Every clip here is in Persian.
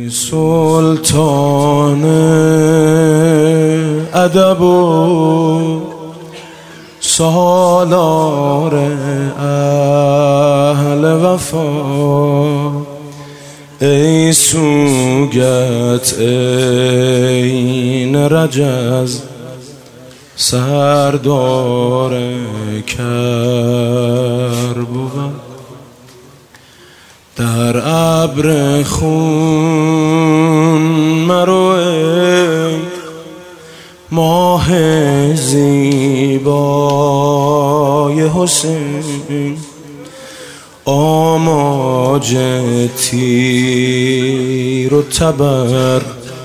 سلطان ادب و سالار اهل وفا، ای سوگت این رجز سردار کربوان، در ابر خون مرو ای ماه زیبای حسین، آماج تیر و تبر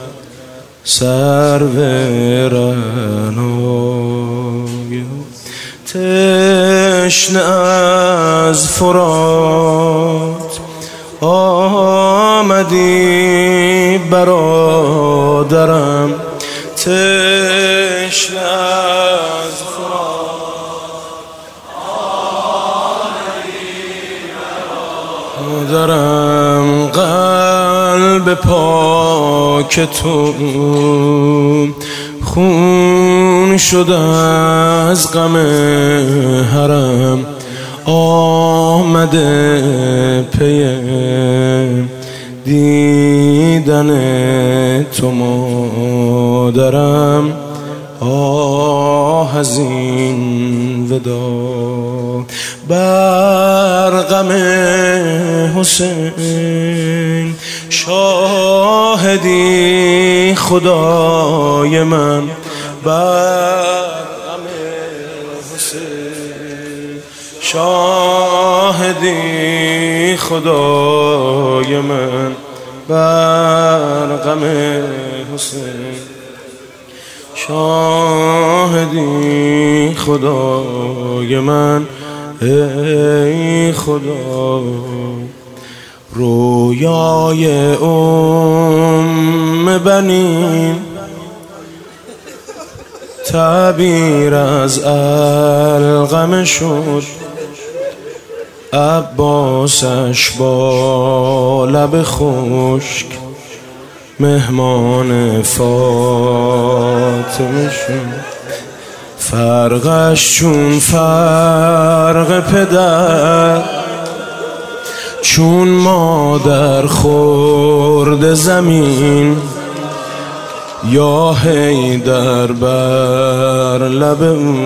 سرو رعنای، تشنه از فرات آمدی برادرم، تشنه از فرات آمدی برادرم، قلب پاک تو خون شده از غم حرم، آمده پی دیدن تو مادرم، آه از این ودا بر غم حسین، شاهدی خدای من بر غم حسین، شاهدی خدای من بر غم حسین، شاهدی خدای من ای خدا. رویای بنین تعبیر از القمه شد، عباسش با لب خشک مهمان فاطمه شد، فرقش چون فرق پدر، چون مادر خورد زمین، یا حیدر بر لب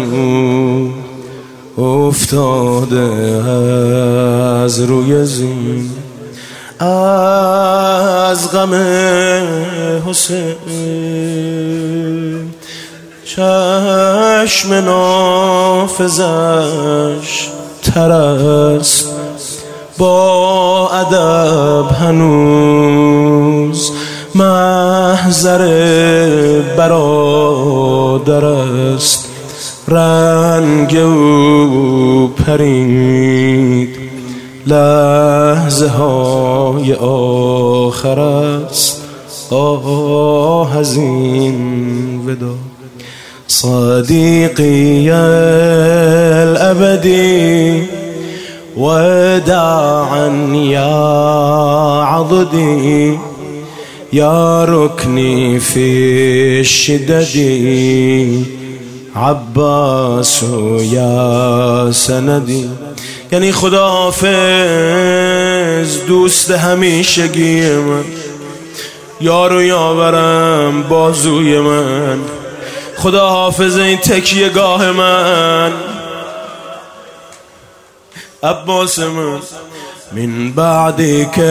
او افتاده از روی زین، از غم حسین چشم نافذش تر است، با ادب هنوز محضر برادر است، رنگ او پرید لحظه های آخر است، آه از این ودا. صديقي الأبدي وداعا يا عضدي، يا ركني في الشدد، عباس يا سندي. یعنی خداحافظ دوست همیشگی من، یار و یاورم بازوی من، خدا حافظ این تکیه گاه من، عباس من. من بعدی که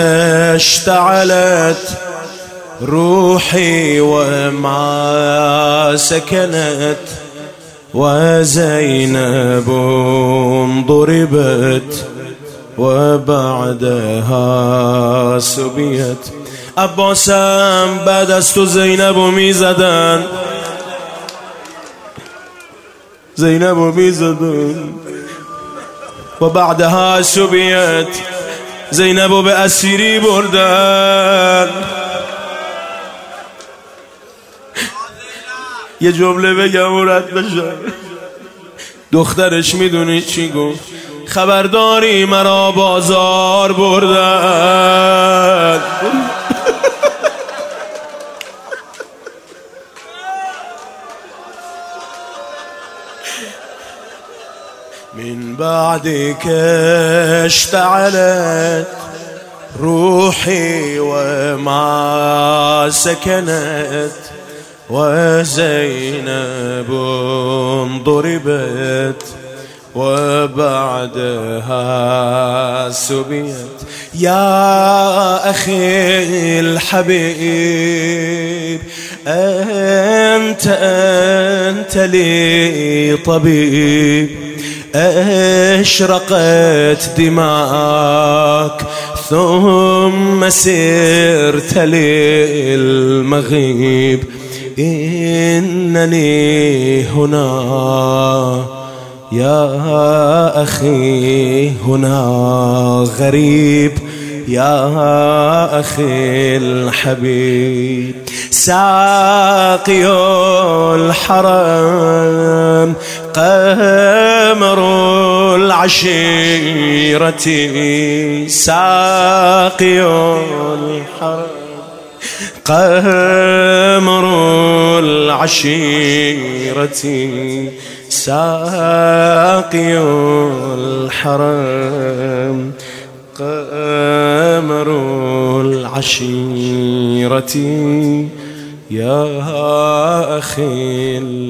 اشتعلت روحی و ما سکنت، و زینب ضربت و بعدها سبیت. عباسم بعد از تو زینبو میزدن، زینبو میزدن و بعدها سبیت، زینبو به اسیری بردن. یه جمله بگم و رد بشه. دخترش میدونی چی گفت؟ خبرداری مرا بازار بردن. بعدك اشتعلت روحي وما سكنت، وزينب ضربت وبعدها سبيت. يا أخي الحبيب أنت لي طبيب، أشرقت دماك ثم سرت للمغيب. إنني هنا يا أخي هنا غريب، يا أخي الحبيب. ساقي الحرم قمر العشيرة، ساقي الحرم قمر العشيرة، ساقي الحرم قمر العشيرة، يا أخي